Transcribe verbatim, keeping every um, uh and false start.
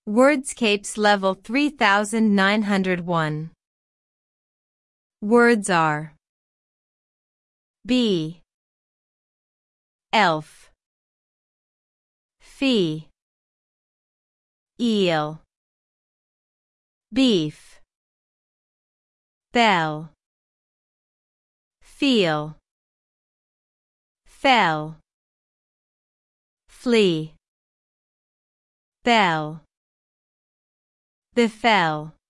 Wordscapes level three thousand nine hundred one. Words are bee, elf, fee, eel, beef, bell, feel, fell, flea, bell, befell.